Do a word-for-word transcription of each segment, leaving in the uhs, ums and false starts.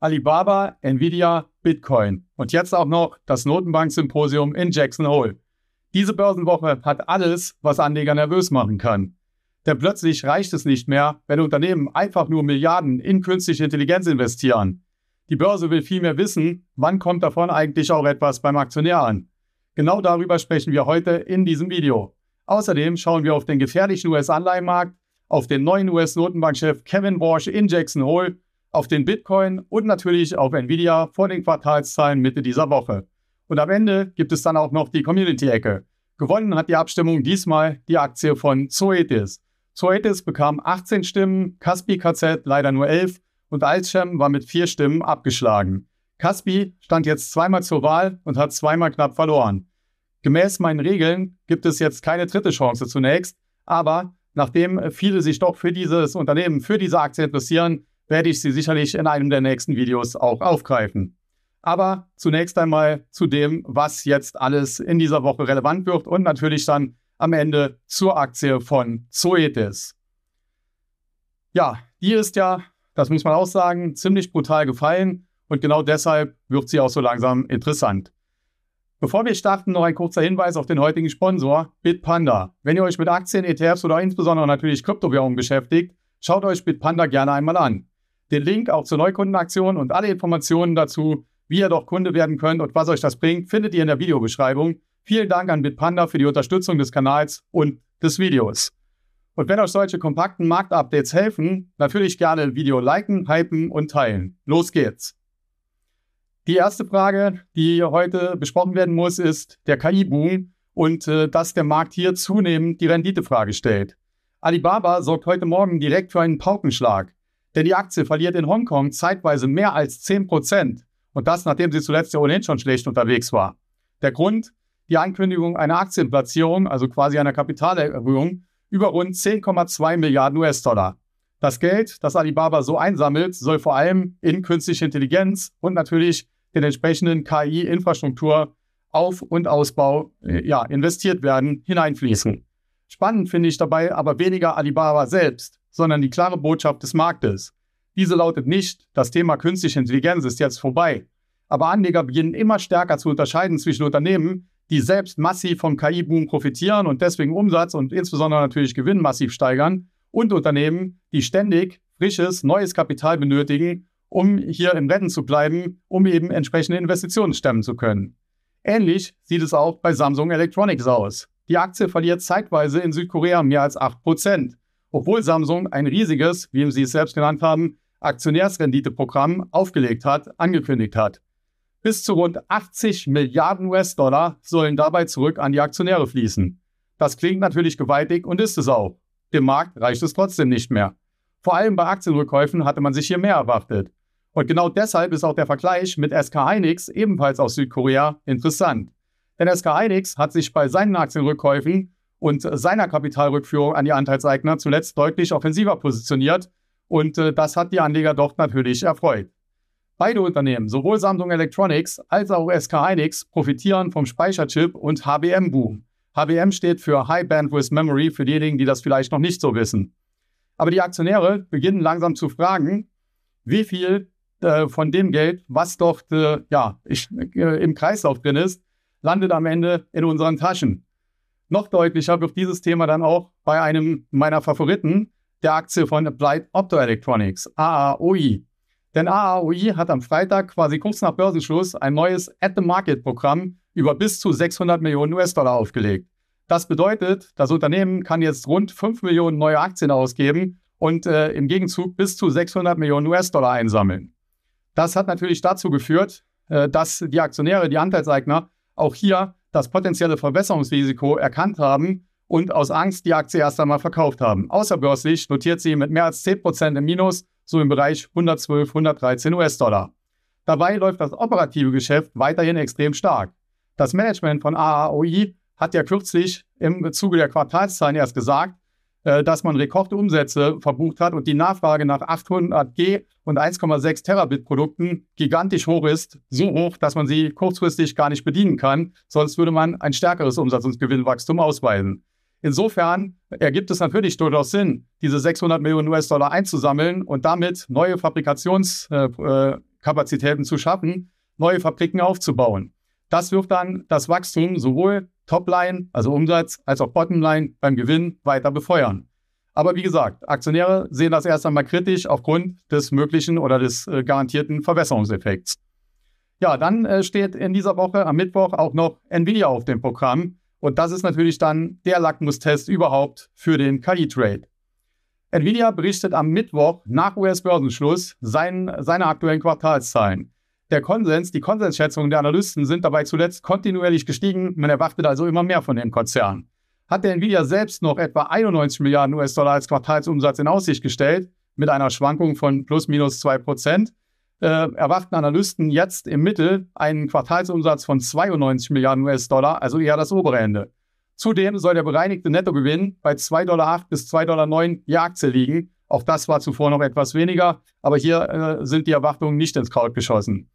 Alibaba, Nvidia, Bitcoin und jetzt auch noch das Notenbank-Symposium in Jackson Hole. Diese Börsenwoche hat alles, was Anleger nervös machen kann. Denn plötzlich reicht es nicht mehr, wenn Unternehmen einfach nur Milliarden in künstliche Intelligenz investieren. Die Börse will vielmehr wissen, wann kommt davon eigentlich auch etwas beim Aktionär an. Genau darüber sprechen wir heute in diesem Video. Außerdem schauen wir auf den gefährlichen U S-Anleihenmarkt, auf den neuen U S-Notenbankchef Kevin Warsh in Jackson Hole, auf den Bitcoin und natürlich auf Nvidia vor den Quartalszahlen Mitte dieser Woche. Und am Ende gibt es dann auch noch die Community-Ecke. Gewonnen hat die Abstimmung diesmal die Aktie von Zoetis. Zoetis bekam achtzehn Stimmen, Kaspi K Z leider nur elf und Alzchem war mit vier Stimmen abgeschlagen. Kaspi stand jetzt zweimal zur Wahl und hat zweimal knapp verloren. Gemäß meinen Regeln gibt es jetzt keine dritte Chance zunächst, aber nachdem viele sich doch für dieses Unternehmen, für diese Aktie interessieren, werde ich sie sicherlich in einem der nächsten Videos auch aufgreifen. Aber zunächst einmal zu dem, was jetzt alles in dieser Woche relevant wird und natürlich dann am Ende zur Aktie von Zoetis. Ja, die ist ja, das muss man auch sagen, ziemlich brutal gefallen und genau deshalb wird sie auch so langsam interessant. Bevor wir starten, noch ein kurzer Hinweis auf den heutigen Sponsor, Bitpanda. Wenn ihr euch mit Aktien, E T Fs oder insbesondere natürlich Kryptowährungen beschäftigt, schaut euch Bitpanda gerne einmal an. Den Link auch zur Neukundenaktion und alle Informationen dazu, wie ihr doch Kunde werden könnt und was euch das bringt, findet ihr in der Videobeschreibung. Vielen Dank an Bitpanda für die Unterstützung des Kanals und des Videos. Und wenn euch solche kompakten Marktupdates helfen, natürlich gerne ein Video liken, hypen und teilen. Los geht's! Die erste Frage, die heute besprochen werden muss, ist der K I-Boom und äh, dass der Markt hier zunehmend die Renditefrage stellt. Alibaba sorgt heute Morgen direkt für einen Paukenschlag, denn die Aktie verliert in Hongkong zeitweise mehr als zehn Prozent. Und das, nachdem sie zuletzt ja ohnehin schon schlecht unterwegs war. Der Grund? Die Ankündigung einer Aktienplatzierung, also quasi einer Kapitalerhöhung, über rund zehn Komma zwei Milliarden U S-Dollar. Das Geld, das Alibaba so einsammelt, soll vor allem in künstliche Intelligenz und natürlich den entsprechenden K I-Infrastruktur Auf- und Ausbau äh, ja, investiert werden, hineinfließen. Spannend finde ich dabei aber weniger Alibaba selbst, sondern die klare Botschaft des Marktes. Diese lautet nicht, das Thema künstliche Intelligenz ist jetzt vorbei. Aber Anleger beginnen immer stärker zu unterscheiden zwischen Unternehmen, die selbst massiv vom K I-Boom profitieren und deswegen Umsatz und insbesondere natürlich Gewinn massiv steigern, und Unternehmen, die ständig frisches, neues Kapital benötigen, um hier im Rennen zu bleiben, um eben entsprechende Investitionen stemmen zu können. Ähnlich sieht es auch bei Samsung Electronics aus. Die Aktie verliert zeitweise in Südkorea mehr als acht Prozent, obwohl Samsung ein riesiges, wie Sie es selbst genannt haben, Aktionärsrenditeprogramm aufgelegt hat, angekündigt hat. Bis zu rund achtzig Milliarden U S-Dollar sollen dabei zurück an die Aktionäre fließen. Das klingt natürlich gewaltig und ist es auch. Dem Markt reicht es trotzdem nicht mehr. Vor allem bei Aktienrückkäufen hatte man sich hier mehr erwartet. Und genau deshalb ist auch der Vergleich mit S K Hynix, ebenfalls aus Südkorea, interessant. Denn S K Hynix hat sich bei seinen Aktienrückkäufen und seiner Kapitalrückführung an die Anteilseigner zuletzt deutlich offensiver positioniert. Und äh, das hat die Anleger dort natürlich erfreut. Beide Unternehmen, sowohl Samsung Electronics als auch S K Hynix, profitieren vom Speicherchip- und H B M-Boom. H B M steht für High Bandwidth Memory, für diejenigen, die das vielleicht noch nicht so wissen. Aber die Aktionäre beginnen langsam zu fragen, wie viel äh, von dem Geld, was dort äh, ja, ich, äh, im Kreislauf drin ist, landet am Ende in unseren Taschen. Noch deutlicher wird dieses Thema dann auch bei einem meiner Favoriten, der Aktie von Applied Optoelectronics, A A O I. Denn A A O I hat am Freitag, quasi kurz nach Börsenschluss, ein neues At-the-Market-Programm über bis zu sechshundert Millionen U S-Dollar aufgelegt. Das bedeutet, das Unternehmen kann jetzt rund fünf Millionen neue Aktien ausgeben und äh, im Gegenzug bis zu sechshundert Millionen U S-Dollar einsammeln. Das hat natürlich dazu geführt, äh, dass die Aktionäre, die Anteilseigner, auch hier das potenzielle Verbesserungsrisiko erkannt haben und aus Angst die Aktie erst einmal verkauft haben. Außerbörslich notiert sie mit mehr als zehn Prozent im Minus, so im Bereich hundertzwölf, hundertdreizehn U S-Dollar. Dabei läuft das operative Geschäft weiterhin extrem stark. Das Management von A A O I hat ja kürzlich im Zuge der Quartalszahlen erst gesagt, äh, dass man Rekordumsätze verbucht hat und die Nachfrage nach achthundert G und eins Komma sechs Terabit Produkten gigantisch hoch ist, so hoch, dass man sie kurzfristig gar nicht bedienen kann, sonst würde man ein stärkeres Umsatz- und Gewinnwachstum ausweisen. Insofern ergibt es natürlich durchaus Sinn, diese sechshundert Millionen U S-Dollar einzusammeln und damit neue Fabrikationskapazität Kapazitäten zu schaffen, neue Fabriken aufzubauen. Das wird dann das Wachstum sowohl Topline, also Umsatz, als auch Bottomline beim Gewinn weiter befeuern. Aber wie gesagt, Aktionäre sehen das erst einmal kritisch aufgrund des möglichen oder des äh, garantierten Verwässerungseffekts. Ja, dann äh, steht in dieser Woche am Mittwoch auch noch Nvidia auf dem Programm. Und das ist natürlich dann der Lackmustest überhaupt für den K I-Trade. Nvidia berichtet am Mittwoch nach U S-Börsenschluss sein, seine aktuellen Quartalszahlen. Der Konsens, die Konsensschätzungen der Analysten sind dabei zuletzt kontinuierlich gestiegen. Man erwartet also immer mehr von dem Konzern. Hat der Nvidia selbst noch etwa einundneunzig Milliarden U S-Dollar als Quartalsumsatz in Aussicht gestellt, mit einer Schwankung von plus minus zwei Prozent, äh, erwarten Analysten jetzt im Mittel einen Quartalsumsatz von zweiundneunzig Milliarden U S-Dollar, also eher das obere Ende. Zudem soll der bereinigte Nettogewinn bei zwei Komma acht Dollar bis zwei Komma neun Dollar je Aktie liegen. Auch das war zuvor noch etwas weniger, aber hier äh, sind die Erwartungen nicht ins Kraut geschossen.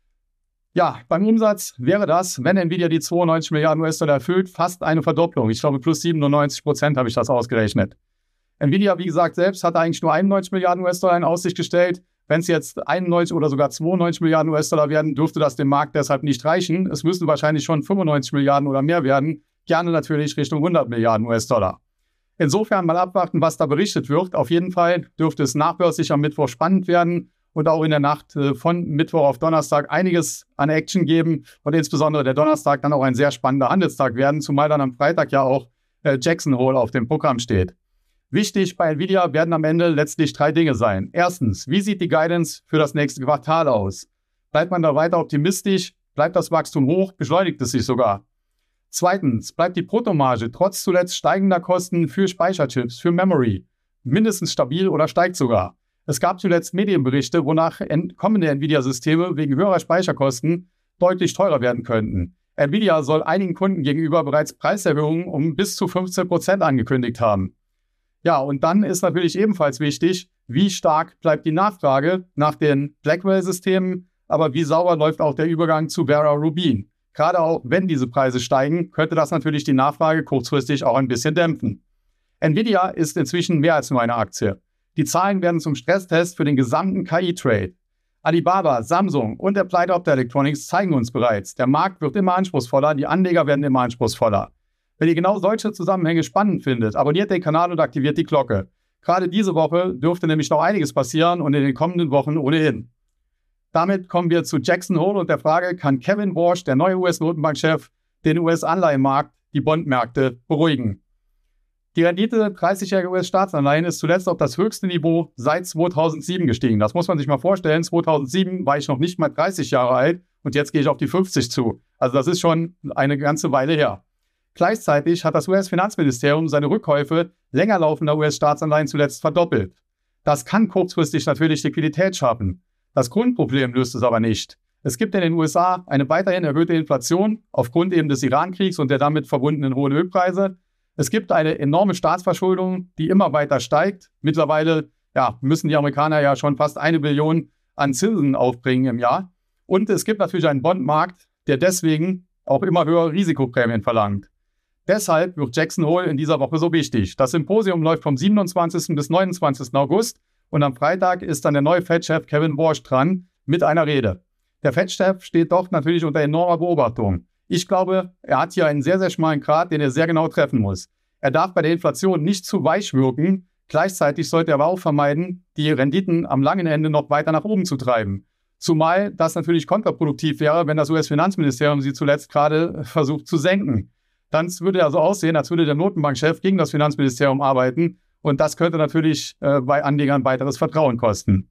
Ja, beim Umsatz wäre das, wenn Nvidia die zweiundneunzig Milliarden U S-Dollar erfüllt, fast eine Verdopplung. Ich glaube, plus siebenundneunzig Prozent habe ich das ausgerechnet. Nvidia, wie gesagt, selbst hat eigentlich nur einundneunzig Milliarden U S-Dollar in Aussicht gestellt. Wenn es jetzt einundneunzig oder sogar zweiundneunzig Milliarden U S-Dollar werden, dürfte das dem Markt deshalb nicht reichen. Es müssen wahrscheinlich schon fünfundneunzig Milliarden oder mehr werden. Gerne natürlich Richtung hundert Milliarden U S-Dollar. Insofern mal abwarten, was da berichtet wird. Auf jeden Fall dürfte es nachbörslich am Mittwoch spannend werden und auch in der Nacht von Mittwoch auf Donnerstag einiges an Action geben und insbesondere der Donnerstag dann auch ein sehr spannender Handelstag werden, zumal dann am Freitag ja auch äh, Jackson Hole auf dem Programm steht. Wichtig bei Nvidia werden am Ende letztlich drei Dinge sein. Erstens, wie sieht die Guidance für das nächste Quartal aus? Bleibt man da weiter optimistisch? Bleibt das Wachstum hoch? Beschleunigt es sich sogar? Zweitens, bleibt die Bruttomarge trotz zuletzt steigender Kosten für Speicherchips, für Memory mindestens stabil oder steigt sogar? Es gab zuletzt Medienberichte, wonach kommende Nvidia-Systeme wegen höherer Speicherkosten deutlich teurer werden könnten. Nvidia soll einigen Kunden gegenüber bereits Preiserhöhungen um bis zu fünfzehn Prozent angekündigt haben. Ja, und dann ist natürlich ebenfalls wichtig, wie stark bleibt die Nachfrage nach den Blackwell-Systemen, aber wie sauber läuft auch der Übergang zu Vera Rubin. Gerade auch wenn diese Preise steigen, könnte das natürlich die Nachfrage kurzfristig auch ein bisschen dämpfen. Nvidia ist inzwischen mehr als nur eine Aktie. Die Zahlen werden zum Stresstest für den gesamten K I-Trade. Alibaba, Samsung und Applied Optoelectronics zeigen uns bereits, der Markt wird immer anspruchsvoller, die Anleger werden immer anspruchsvoller. Wenn ihr genau solche Zusammenhänge spannend findet, abonniert den Kanal und aktiviert die Glocke. Gerade diese Woche dürfte nämlich noch einiges passieren und in den kommenden Wochen ohnehin. Damit kommen wir zu Jackson Hole und der Frage, kann Kevin Warsh, der neue U S-Notenbankchef, den U S-Anleihenmarkt, die Bondmärkte beruhigen? Die Rendite dreißigjähriger U S-Staatsanleihen ist zuletzt auf das höchste Niveau seit zweitausendsieben gestiegen. Das muss man sich mal vorstellen. zweitausendsieben war ich noch nicht mal dreißig Jahre alt und jetzt gehe ich auf die fünfzig zu. Also das ist schon eine ganze Weile her. Gleichzeitig hat das U S-Finanzministerium seine Rückkäufe länger laufender U S-Staatsanleihen zuletzt verdoppelt. Das kann kurzfristig natürlich Liquidität schaffen. Das Grundproblem löst es aber nicht. Es gibt in den U S A eine weiterhin erhöhte Inflation aufgrund eben des Iran-Kriegs und der damit verbundenen hohen Ölpreise. Es gibt eine enorme Staatsverschuldung, die immer weiter steigt. Mittlerweile ja, müssen die Amerikaner ja schon fast eine Billion an Zinsen aufbringen im Jahr. Und es gibt natürlich einen Bondmarkt, der deswegen auch immer höhere Risikoprämien verlangt. Deshalb wird Jackson Hole in dieser Woche so wichtig. Das Symposium läuft vom siebenundzwanzigsten bis neunundzwanzigsten August und am Freitag ist dann der neue Fed-Chef Kevin Warsh dran mit einer Rede. Der Fed-Chef steht doch natürlich unter enormer Beobachtung. Ich glaube, er hat hier einen sehr, sehr schmalen Grat, den er sehr genau treffen muss. Er darf bei der Inflation nicht zu weich wirken. Gleichzeitig sollte er aber auch vermeiden, die Renditen am langen Ende noch weiter nach oben zu treiben. Zumal das natürlich kontraproduktiv wäre, wenn das U S-Finanzministerium sie zuletzt gerade versucht zu senken. Dann würde er so aussehen, als würde der Notenbankchef gegen das Finanzministerium arbeiten und das könnte natürlich äh, bei Anlegern weiteres Vertrauen kosten.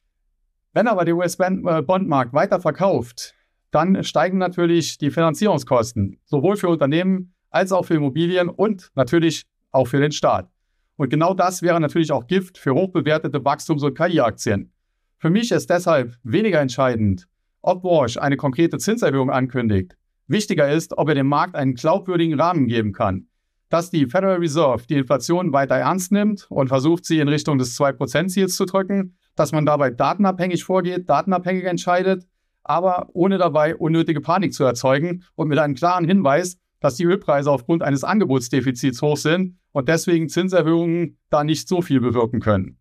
Wenn aber der U S-Bondmarkt weiter verkauft, dann steigen natürlich die Finanzierungskosten, sowohl für Unternehmen als auch für Immobilien und natürlich auch für den Staat. Und genau das wäre natürlich auch Gift für hochbewertete Wachstums- und K I-Aktien. Für mich ist deshalb weniger entscheidend, ob Warsh eine konkrete Zinserhöhung ankündigt. Wichtiger ist, ob er dem Markt einen glaubwürdigen Rahmen geben kann. Dass die Federal Reserve die Inflation weiter ernst nimmt und versucht, sie in Richtung des zwei Prozent Ziels zu drücken, dass man dabei datenabhängig vorgeht, datenabhängig entscheidet, aber ohne dabei unnötige Panik zu erzeugen und mit einem klaren Hinweis, dass die Ölpreise aufgrund eines Angebotsdefizits hoch sind und deswegen Zinserhöhungen da nicht so viel bewirken können.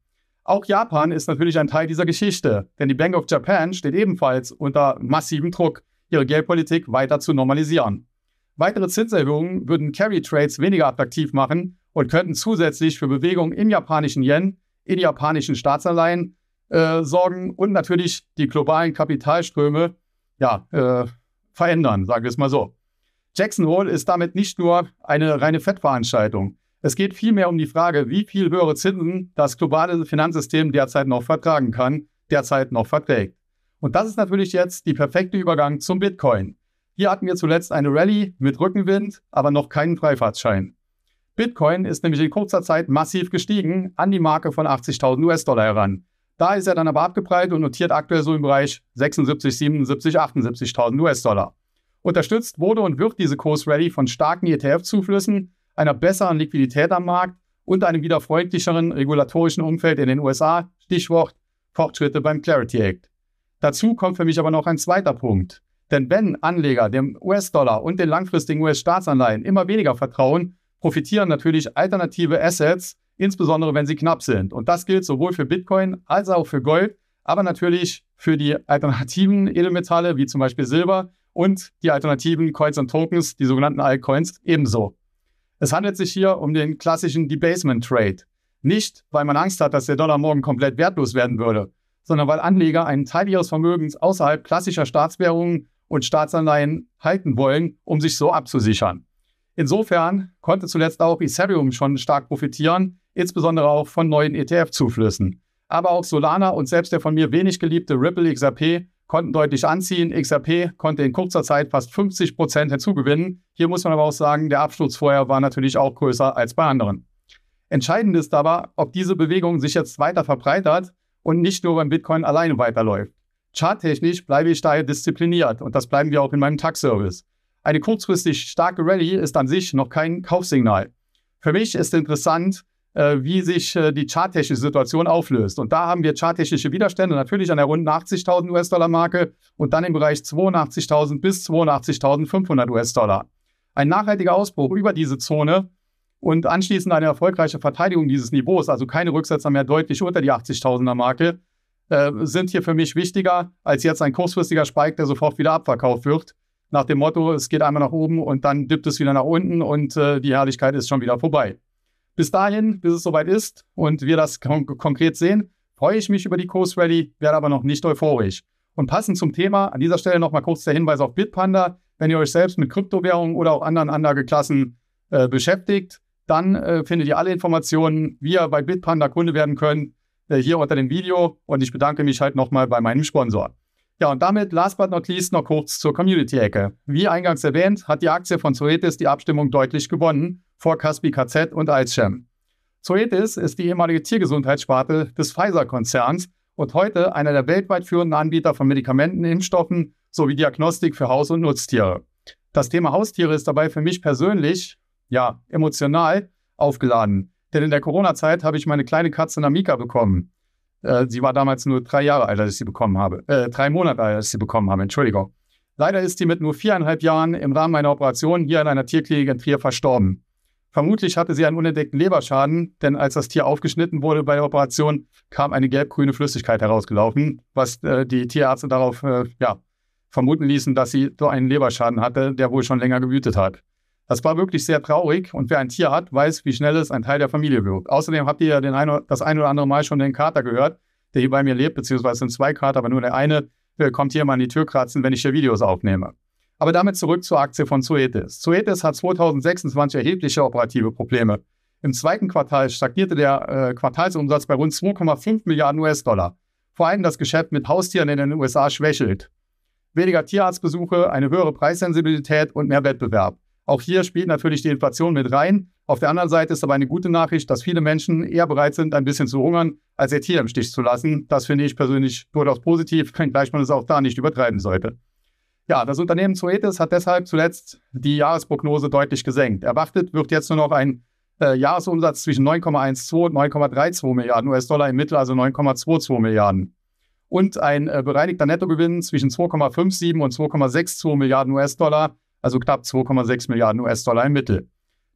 Auch Japan ist natürlich ein Teil dieser Geschichte, denn die Bank of Japan steht ebenfalls unter massivem Druck, ihre Geldpolitik weiter zu normalisieren. Weitere Zinserhöhungen würden Carry-Trades weniger attraktiv machen und könnten zusätzlich für Bewegungen im japanischen Yen, in japanischen Staatsanleihen äh, sorgen und natürlich die globalen Kapitalströme ja, äh, verändern, sagen wir es mal so. Jackson Hole ist damit nicht nur eine reine Fettveranstaltung. Es geht vielmehr um die Frage, wie viel höhere Zinsen das globale Finanzsystem derzeit noch vertragen kann, derzeit noch verträgt. Und das ist natürlich jetzt der perfekte Übergang zum Bitcoin. Hier hatten wir zuletzt eine Rallye mit Rückenwind, aber noch keinen Freifahrtschein. Bitcoin ist nämlich in kurzer Zeit massiv gestiegen an die Marke von achtzigtausend US-Dollar heran. Da ist er dann aber abgeprallt und notiert aktuell so im Bereich sechsundsiebzig, siebenundsiebzig, achtundsiebzigtausend US-Dollar. Unterstützt wurde und wird diese Kursrallye von starken E T F-Zuflüssen, einer besseren Liquidität am Markt und einem wieder freundlicheren regulatorischen Umfeld in den U S A, Stichwort Fortschritte beim Clarity Act. Dazu kommt für mich aber noch ein zweiter Punkt. Denn wenn Anleger dem U S-Dollar und den langfristigen U S-Staatsanleihen immer weniger vertrauen, profitieren natürlich alternative Assets, insbesondere wenn sie knapp sind. Und das gilt sowohl für Bitcoin als auch für Gold, aber natürlich für die alternativen Edelmetalle wie zum Beispiel Silber und die alternativen Coins und Tokens, die sogenannten Altcoins, ebenso. Es handelt sich hier um den klassischen Debasement Trade. Nicht, weil man Angst hat, dass der Dollar morgen komplett wertlos werden würde, sondern weil Anleger einen Teil ihres Vermögens außerhalb klassischer Staatswährungen und Staatsanleihen halten wollen, um sich so abzusichern. Insofern konnte zuletzt auch Ethereum schon stark profitieren, insbesondere auch von neuen E T F-Zuflüssen. Aber auch Solana und selbst der von mir wenig geliebte Ripple X R P konnten deutlich anziehen. X R P konnte in kurzer Zeit fast fünfzig Prozent hinzugewinnen. Hier muss man aber auch sagen, der Absturz vorher war natürlich auch größer als bei anderen. Entscheidend ist aber, ob diese Bewegung sich jetzt weiter verbreitert und nicht nur beim Bitcoin alleine weiterläuft. Charttechnisch bleibe ich daher diszipliniert und das bleiben wir auch in meinem T A C-Service. Eine kurzfristig starke Rallye ist an sich noch kein Kaufsignal. Für mich ist interessant, äh, wie sich äh, die charttechnische Situation auflöst. Und da haben wir charttechnische Widerstände, natürlich an der runden achtzigtausend US-Dollar-Marke und dann im Bereich zweiundachtzigtausend bis zweiundachtzigtausendfünfhundert US-Dollar. Ein nachhaltiger Ausbruch über diese Zone und anschließend eine erfolgreiche Verteidigung dieses Niveaus, also keine Rücksetzer mehr deutlich unter die achtzigtausender-Marke, äh, sind hier für mich wichtiger als jetzt ein kurzfristiger Spike, der sofort wieder abverkauft wird. Nach dem Motto, es geht einmal nach oben und dann dippt es wieder nach unten und äh, die Herrlichkeit ist schon wieder vorbei. Bis dahin, bis es soweit ist und wir das kon- konkret sehen, freue ich mich über die Kursrallye, werde aber noch nicht euphorisch. Und passend zum Thema, an dieser Stelle nochmal kurz der Hinweis auf Bitpanda. Wenn ihr euch selbst mit Kryptowährungen oder auch anderen Anlageklassen äh, beschäftigt, dann äh, findet ihr alle Informationen, wie ihr bei Bitpanda Kunde werden könnt, äh, hier unter dem Video. Und ich bedanke mich halt nochmal bei meinem Sponsor. Ja, und damit, last but not least, noch kurz zur Community-Ecke. Wie eingangs erwähnt, hat die Aktie von Zoetis die Abstimmung deutlich gewonnen, vor Kaspi K Z und Alzchem. Zoetis ist die ehemalige Tiergesundheitssparte des Pfizer-Konzerns und heute einer der weltweit führenden Anbieter von Medikamenten, Impfstoffen sowie Diagnostik für Haus- und Nutztiere. Das Thema Haustiere ist dabei für mich persönlich, ja, emotional aufgeladen. Denn in der Corona-Zeit habe ich meine kleine Katze Namika bekommen. Sie war damals nur drei Jahre alt, als ich sie bekommen habe. Äh, drei Monate alt, als ich sie bekommen habe, Entschuldigung. Leider ist sie mit nur viereinhalb Jahren im Rahmen einer Operation hier in einer Tierklinik in Trier verstorben. Vermutlich hatte sie einen unentdeckten Leberschaden, denn als das Tier aufgeschnitten wurde bei der Operation, kam eine gelb-grüne Flüssigkeit herausgelaufen, was äh, die Tierärzte darauf äh, ja, vermuten ließen, dass sie so einen Leberschaden hatte, der wohl schon länger gewütet hat. Das war wirklich sehr traurig und wer ein Tier hat, weiß, wie schnell es ein Teil der Familie wird. Außerdem habt ihr ja den ein, das ein oder andere Mal schon den Kater gehört, der hier bei mir lebt, beziehungsweise sind zwei Kater, aber nur der eine äh, kommt hier mal an die Tür kratzen, wenn ich hier Videos aufnehme. Aber damit zurück zur Aktie von Zoetis. Zoetis hat zweitausendsechsundzwanzig erhebliche operative Probleme. Im zweiten Quartal stagnierte der äh, Quartalsumsatz bei rund zwei Komma fünf Milliarden US-Dollar. Vor allem das Geschäft mit Haustieren in den U S A schwächelt. Weniger Tierarztbesuche, eine höhere Preissensibilität und mehr Wettbewerb. Auch hier spielt natürlich die Inflation mit rein. Auf der anderen Seite ist aber eine gute Nachricht, dass viele Menschen eher bereit sind, ein bisschen zu hungern, als ihr Tier im Stich zu lassen. Das finde ich persönlich durchaus positiv, wenngleich man es auch da nicht übertreiben sollte. Ja, das Unternehmen Zoetis hat deshalb zuletzt die Jahresprognose deutlich gesenkt. Erwartet wird jetzt nur noch ein äh, Jahresumsatz zwischen neun Komma zwölf und neun Komma zweiunddreißig Milliarden US-Dollar, im Mittel also neun Komma zweiundzwanzig Milliarden. Und ein äh, bereinigter Nettogewinn zwischen zwei Komma siebenundfünfzig und zwei Komma sechsundsechzig Milliarden US-Dollar, also knapp zwei Komma sechs Milliarden US-Dollar im Mittel.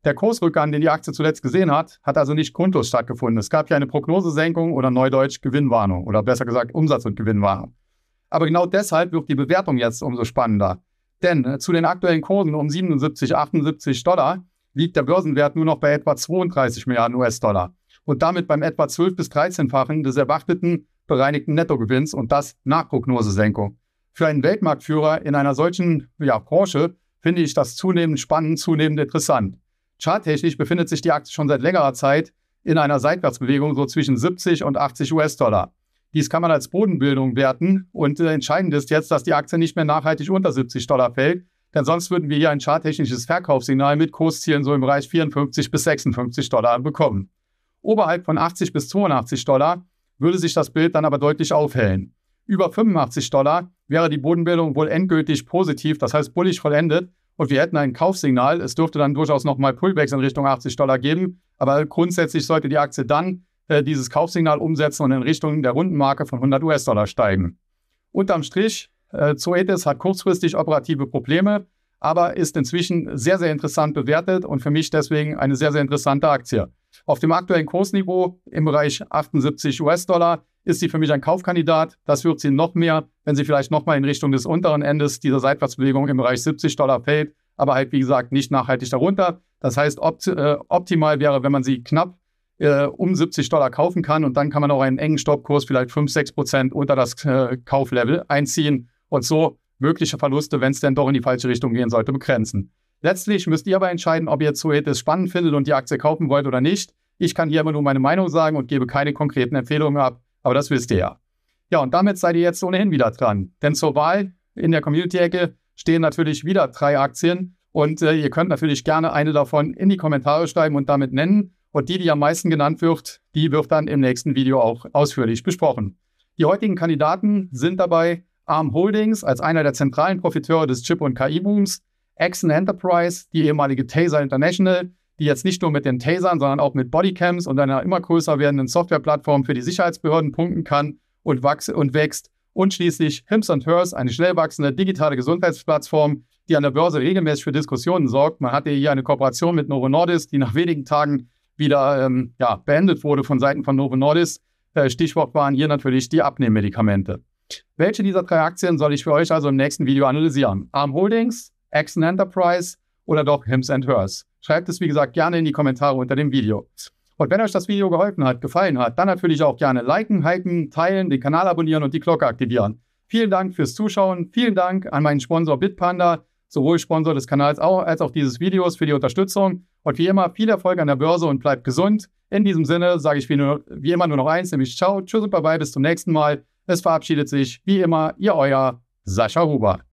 Der Kursrückgang, den die Aktie zuletzt gesehen hat, hat also nicht grundlos stattgefunden. Es gab ja eine Prognosesenkung oder neudeutsch Gewinnwarnung oder besser gesagt Umsatz- und Gewinnwarnung. Aber genau deshalb wird die Bewertung jetzt umso spannender. Denn äh, zu den aktuellen Kursen um siebenundsiebzig, achtundsiebzig Dollar liegt der Börsenwert nur noch bei etwa zweiunddreißig Milliarden US-Dollar und damit beim etwa zwölf- bis dreizehnfachen des erwarteten bereinigten Nettogewinns und das nach Prognosesenkung. Für einen Weltmarktführer in einer solchen ja, Branche finde ich das zunehmend spannend, zunehmend interessant. Charttechnisch befindet sich die Aktie schon seit längerer Zeit in einer Seitwärtsbewegung so zwischen siebzig und achtzig US-Dollar. Dies kann man als Bodenbildung werten und äh, entscheidend ist jetzt, dass die Aktie nicht mehr nachhaltig unter siebzig Dollar fällt, denn sonst würden wir hier ein charttechnisches Verkaufssignal mit Kurszielen so im Bereich vierundfünfzig bis sechsundfünfzig Dollar bekommen. Oberhalb von achtzig bis zweiundachtzig Dollar würde sich das Bild dann aber deutlich aufhellen. Über fünfundachtzig Dollar wäre die Bodenbildung wohl endgültig positiv, das heißt bullisch vollendet, und wir hätten ein Kaufsignal. Es dürfte dann durchaus nochmal Pullbacks in Richtung achtzig Dollar geben, aber grundsätzlich sollte die Aktie dann äh, dieses Kaufsignal umsetzen und in Richtung der Rundenmarke von hundert US-Dollar steigen. Unterm Strich, äh, Zoetis hat kurzfristig operative Probleme, aber ist inzwischen sehr, sehr interessant bewertet und für mich deswegen eine sehr, sehr interessante Aktie. Auf dem aktuellen Kursniveau im Bereich achtundsiebzig US-Dollar ist sie für mich ein Kaufkandidat. Das wird sie noch mehr, wenn sie vielleicht nochmal in Richtung des unteren Endes dieser Seitwärtsbewegung im Bereich siebzig Dollar fällt, aber halt wie gesagt nicht nachhaltig darunter. Das heißt, opt äh, optimal wäre, wenn man sie knapp äh, um siebzig Dollar kaufen kann und dann kann man auch einen engen Stoppkurs vielleicht fünf bis sechs Prozent unter das äh, Kauflevel einziehen und so mögliche Verluste, wenn es denn doch in die falsche Richtung gehen sollte, begrenzen. Letztlich müsst ihr aber entscheiden, ob ihr Zoetis spannend findet und die Aktie kaufen wollt oder nicht. Ich kann hier immer nur meine Meinung sagen und gebe keine konkreten Empfehlungen ab, aber das wisst ihr ja. Ja, und damit seid ihr jetzt ohnehin wieder dran. Denn zur Wahl in der Community-Ecke stehen natürlich wieder drei Aktien und äh, ihr könnt natürlich gerne eine davon in die Kommentare schreiben und damit nennen. Und die, die am meisten genannt wird, die wird dann im nächsten Video auch ausführlich besprochen. Die heutigen Kandidaten sind dabei Arm Holdings als einer der zentralen Profiteure des Chip- und K I-Booms, Axon Enterprise, die ehemalige Taser International, die jetzt nicht nur mit den Tasern, sondern auch mit Bodycams und einer immer größer werdenden Softwareplattform für die Sicherheitsbehörden punkten kann und, wachs und wächst. Und schließlich Hims and Hers, eine schnell wachsende digitale Gesundheitsplattform, die an der Börse regelmäßig für Diskussionen sorgt. Man hatte hier eine Kooperation mit Novo Nordisk, die nach wenigen Tagen wieder ähm, ja, beendet wurde von Seiten von Novo Nordisk. Äh, Stichwort waren hier natürlich die Abnehmmedikamente. Welche dieser drei Aktien soll ich für euch also im nächsten Video analysieren? Arm Holdings, Axon Enterprise oder doch Hims and Hers? Schreibt es, wie gesagt, gerne in die Kommentare unter dem Video. Und wenn euch das Video geholfen hat, gefallen hat, dann natürlich auch gerne liken, hypen, teilen, den Kanal abonnieren und die Glocke aktivieren. Vielen Dank fürs Zuschauen. Vielen Dank an meinen Sponsor Bitpanda, sowohl Sponsor des Kanals als auch dieses Videos für die Unterstützung. Und wie immer, viel Erfolg an der Börse und bleibt gesund. In diesem Sinne sage ich wie, nur, wie immer nur noch eins, nämlich ciao, tschüss und bye bye, bis zum nächsten Mal. Es verabschiedet sich, wie immer, ihr euer Sascha Huber.